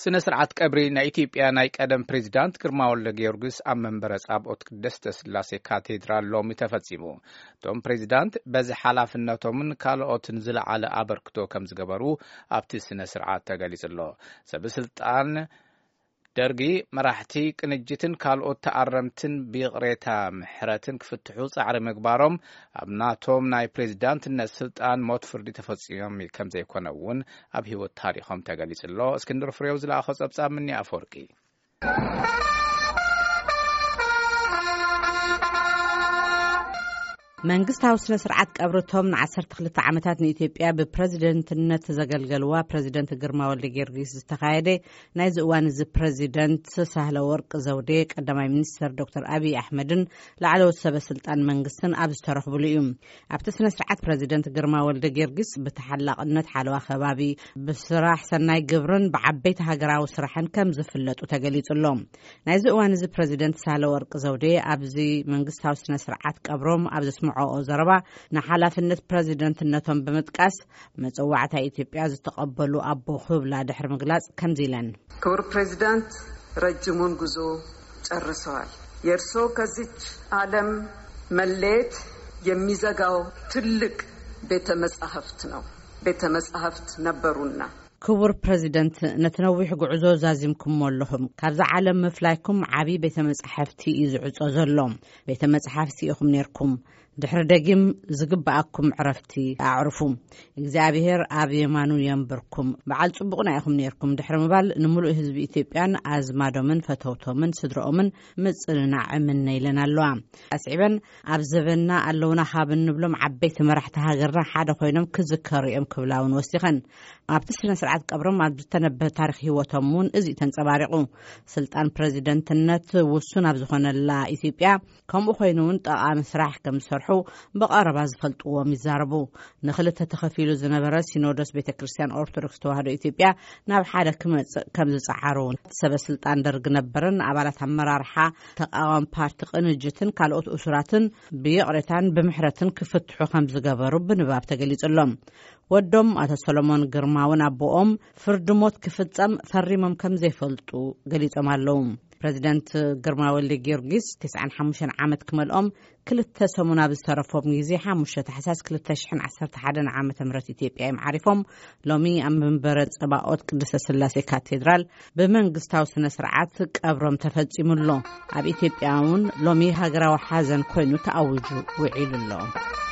ስነ ስርዓት ቀብሪ ናይ ኢትዮጵያ ናይ ቀደም ፕሬዝዳንት ግርማ ወልደ ጊዮርጊስ ኣብ መንበረ ጻብኦት ቅድስተ ሥላሴ ካቴድራል ሎሚ ተፈጺሙ። እቶም ፕሬዝዳንት በዚ ሓላፍነቶምን ካልኦትን ዝለዓለ አበርክቶ ከም ዝገበሩ ኣብቲ ስነ ስርዓት ተገሊጹሎ። ሰበስልጣን ደርጊ መራሕቲ ቅንጅትን ካልኦት ተኣረምትን ብቕሬታ ምሕረትን ክፍትሑ ጻዕሪ ምግባሮም ኣብ ናቶም ናይ ፕሬዝዳንትነት ስልጣን ሞት ፍርዲ ተፈጺሞም ከም ዘይኮነ እውን ኣብ ህይወት ታሪኾም ተገሊጹሎ። እስክንድር ፍሬው ዝለኣኾ ጸብጻብ ምኒ ኣፈወርቂ መንግስታዊ ስነ ስርዓት ቀብረቶም ን12 ዓመታት ንኢትዮጵያ ብፕሬዝደንትነት ዘገልገልዋ ፕሬዝደንት ግርማ ወልደ ጊዮርጊስ ዝተኻየደ ናይ ዝእዋን ፕሬዝደንት ሳህለ ወርቅ ዘውዴ ቀዳማይ ሚኒስትር ዶክተር አብይ አሕመድን ላዕለዎት ሰበስልጣን መንግስትን ኣብ ዝተረኽብሉ እዩ። ኣብቲ ስነ ስርዓት ፕሬዝደንት ግርማ ወልደ ጊዮርጊስ ብተሓላቅነት ሓለዋ ከባቢ ብስራሕ ሰናይ ግብርን ብዓበይቲ ሃገራዊ ስራሕን ከም ዝፍለጡ ተገሊጹሎም። ናይ ዝእዋን ፕሬዝደንት ሳህለ ወርቅ ዘውዴ ኣብዚ መንግስታዊ ስነ ስርዓት ቀብሮም ኣብ ዝስምዑ ዘረባ ንሓላፍነት ፕሬዝደንትነቶም በመጥቃስ መጽዋዕታ ኢትዮጵያ ዝተቀበሉ አቦ ክብላ ድሕሪ ምግላጽ ከምዚ ኢለን። ክቡር ፕሬዝዳንት ረጅሙን ጉዞ ጨርሰዋል። የእርሶ ከዚች ዓለም መለየት የሚዘጋው ትልቅ ቤተ መጻሕፍት ነው። ቤተ መጻሕፍት ነበሩና ክቡር ፕሬዝደንት ነትነዊሕ ጉዕዞ ዛዚምኩም ኣለኹም። ካብዛ ዓለም ምፍላይኩም ዓቢ ቤተ መጻሕፍቲ እዩ ዝዕጾ ዘሎ። ቤተ መጻሕፍቲ ኢኹም ነርኩም። ድሕሪ ደጊም ዝግባኣኩም ዕረፍቲ ኣዕርፉ። እግዚአብሔር ኣብ የማኑ የንብርኩም። በዓል ጽቡቕና ኢኹም ነርኩም። ድሕሪ ምባል ንምሉእ ህዝቢ ኢትዮጵያን ኣዝማዶምን ፈተውቶምን ስድሮኦምን ምጽንናዕ እምነይለን ኣለዋ። ኣስዒበን ኣብ ዘበና ኣለውና ካብ እንብሎም ዓበይቲ መራሕቲ ሃገርና ሓደ ኮይኖም ክዝከሩ እዮም ክብላውን ወሲኸን። ኣብቲ ስነ ስርዓት ቀብሮም ኣብ ዝተነበበ ታሪኽ ህይወቶም እውን እዚ ተንጸባሪቑ። ስልጣን ፕሬዝደንትነት ውሱን ኣብ ዝኾነላ ኢትዮጵያ ከምኡ ኮይኑ እውን ጠቓሚ ስራሕ ከም ዝሰርሑ በቀረባ ዝፈልጥዎም ይዛረቡ። ንኽልተ ተኸፊሉ ዝነበረ ሲኖዶስ ቤተክርስትያን ኦርቶዶክስ ተዋህዶ ኢትዮጵያ ናብ ሓደ ክመጽእ ከም ዝጸዓሩ ሰበስልጣን ደርግ ነበረን ኣባላት ኣመራርሓ ተቃዋሚ ፓርቲ ቅንጅትን ካልኦት እሱራትን ብይቕሬታን ብምሕረትን ክፍትሑ ከም ዝገበሩ ብንባብ ተገሊጹሎም። ወዶም ኣቶ ሰሎሞን ግርማውን ኣቦኦም ፍርዲ ሞት ክፍጸም ፈሪሞም ከም ዘይፈልጡ ገሊጾም ኣለዉ። ፕሬዝደንት ግርማ ወልደ ጊዮርጊስ 95 ዓመት ክመልኦም ክልተ ሰሙን ኣብ ዝተረፎም ግዜ 5 ታሕሳስ 2011 ዓመተ ምህረት ኢትዮጵያ ይማዕሪፎም ሎሚ ኣብ መንበረ ጸባኦት ቅድስተ ሥላሴ ካቴድራል ብመንግስታዊ ስነ ስርዓት ቀብሮም ተፈጺሙሎ። ኣብ ኢትዮጵያ እውን ሎሚ ሃገራዊ ሓዘን ኮይኑ ተኣውጁ ውዒሉሎ።